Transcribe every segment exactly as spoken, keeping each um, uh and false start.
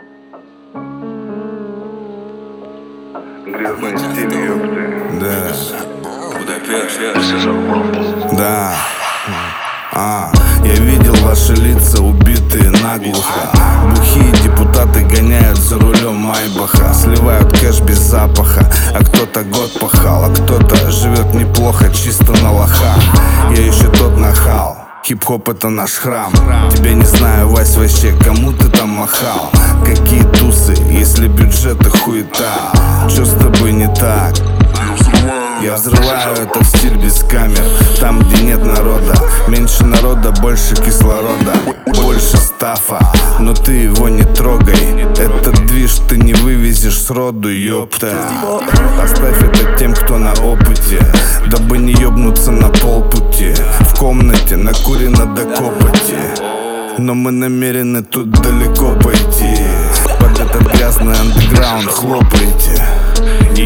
Грязный стиль, ёпты. Да. Будапешт. Да. А, я видел ваши лица, убитые наглухо. Бухие депутаты гоняют за рулем Майбаха, сливают кэш без запаха. А кто-то год пахал, а кто-то живет неплохо, чисто на лоха. Я еще тот нахал. Хип-хоп это наш храм. Тебя не знаю, Вась, вообще, кому ты там махал? Какие тусы, если бюджет и хуета? Чё с тобой не так? Я взрываю этот стиль без камер. Там, где нет народа, меньше народа, больше кислорода, больше стафа, но ты его не трогай. Этот движ ты не вывезешь сроду, ёпта. Оставь это тем, кто на опыте, дабы не ёбнуться на полпути. В комнате накурено до копоти, но мы намерены тут далеко пойти. Под этот грязный андеграунд хлопайте и,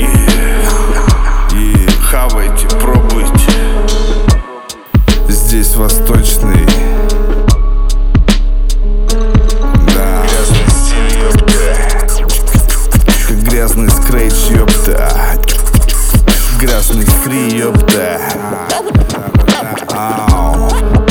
и хавайте, пробуйте. Здесь восточный. Да. Как грязный скретч, ёпта. Грязный фри, ёпта. Ау.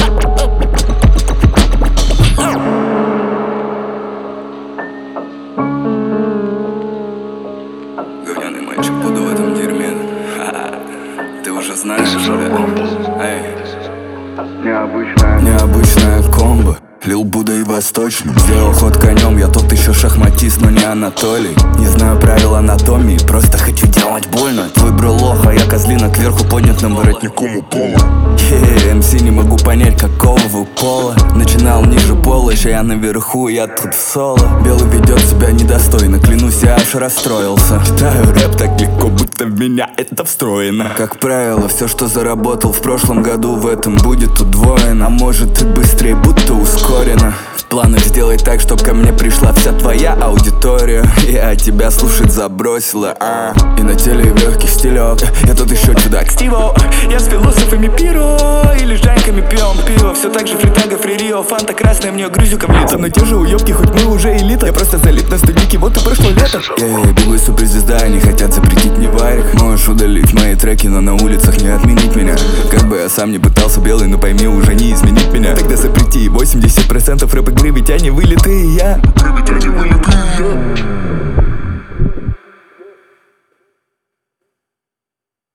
Говняный мальчик, буду в этом дерьме. Ты уже знаешь, что ли? Эй. Необычная. Необычная комбо, Лил Буда и Восточный. Сделал ход конем, я тот еще шахматист, но не Анатолий. Не знаю правил анатомии, просто хочу делать больно. Твой бро лох, а я козлина кверху поднятым воротником у пола. Хе-хе, эм си не могу понять, какого вы пола. Начинал ниже пола, еще я наверху, я тут в соло. Белый ведет себя недостойно, клянусь, я аж расстроился. Читаю рэп так легко, будто в меня это встроено. Как правило, все, что заработал в прошлом году, в этом будет удвоено. А может и быстрее, будто ускорено. В планах сделать так, чтоб ко мне пришла вся твоя аудитория. Я тебя слушать забросила, а и на теле легкий стилек. Я тут еще чудак Стиво. Я с философами пиро или с жаньками пьем пиво. Все так же фритага, фририо, фанта красная, мне грузюка в лицо. Но те же уебки, хоть мы уже элита. Я просто залит на студике, вот и прошло лето. Я, я бегу суперзвезда, они хотят запретить мне варик. Можешь удалить мои треки, но на улицах не отменить меня. Как бы я сам не пытался белый, но пойми, уже не изменить меня. Тогда запрети восемьдесят процентов рэп игры, ведь они вылитые я.